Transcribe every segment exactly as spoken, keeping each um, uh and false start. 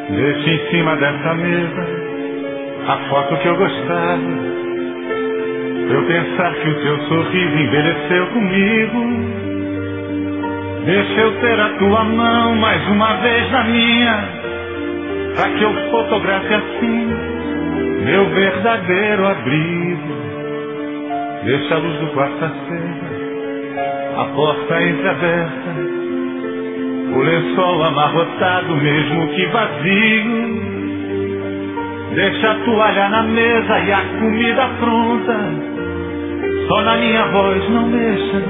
Deixe em cima dessa mesa a foto que eu gostava, pra eu pensar que o teu sorriso envelheceu comigo. Deixa eu ter a tua mão mais uma vez na minha, pra que eu fotografe assim meu verdadeiro abrigo. Deixa a luz do quarto acesa, a porta entreaberta, o lençol amarrotado mesmo que vazio. Deixa a toalha na mesa e a comida pronta, só na minha voz não mexa,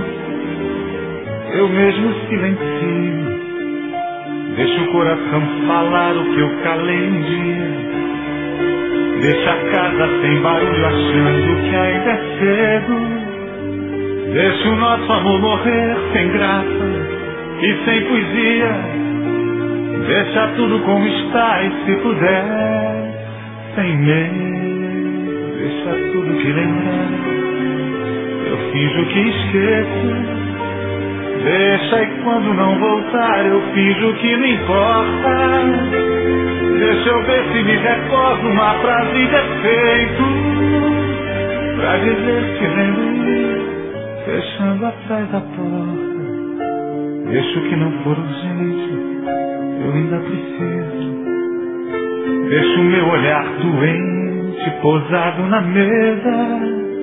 eu mesmo silencio. Deixa o coração falar o que eu calei um dia. Deixa a casa sem barulho achando que ainda é cedo. Deixa o nosso amor morrer sem graça e sem poesia. Deixa tudo como está e se puder sem medo. Deixa tudo que lembrar, eu finjo que esqueço. Deixa e quando não voltar eu finjo que não importa. Deixa eu ver se me recordo uma frase de efeito, pra dizer que lembro, fechando atrás da porta. Deixa o que não for urgente, eu ainda preciso. Deixa o meu olhar doente pousado na mesa.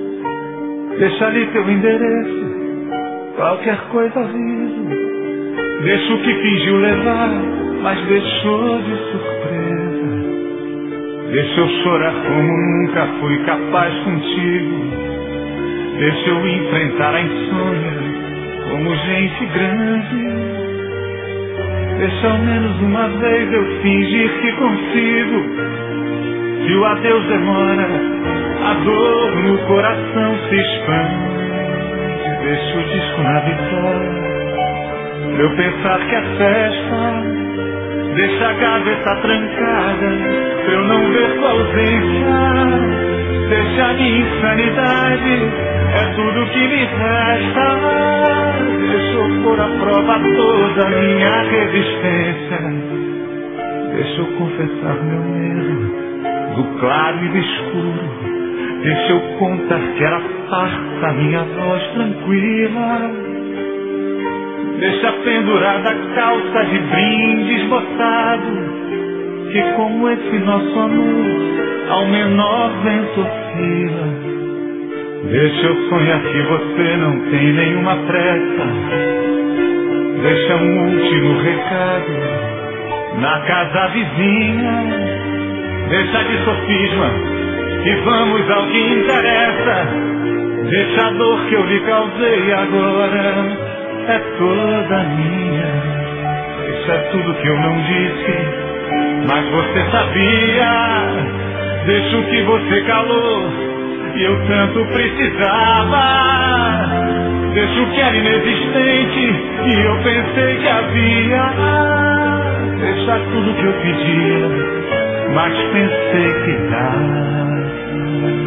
Deixa ali teu endereço, qualquer coisa aviso. Deixa o que fingiu levar, mas deixou de surpresa. Deixa eu chorar como nunca fui capaz contigo. Deixa eu enfrentar a insônia como gente grande. Deixa ao menos uma vez eu fingir que consigo. Se o adeus demora, a dor no coração se expande. Deixa o disco na vitória, pra eu pensar que é festa. Deixa a gaveta trancada, pra eu não ver tua ausência. Deixa a minha insanidade, é tudo que me resta. Deixa eu pôr à prova toda a minha resistência. Deixa eu confessar meu medo do claro e do escuro. Deixa eu contar que era farsa a minha voz tranquila. Deixa pendurada a calça de brindes botado, que como esse nosso amor ao menor vento oscila. Deixa eu sonhar que você não tem nenhuma pressa. Deixa um último recado na casa vizinha. Deixa de sofisma e vamos ao que interessa. Deixa a dor que eu lhe causei agora, é toda minha. Deixa tudo que eu não disse, mas você sabia. Deixa o que você calou e eu tanto precisava. Deixa o que era inexistente e eu pensei que havia. Deixa tudo que eu pedia, mas pensei que dava.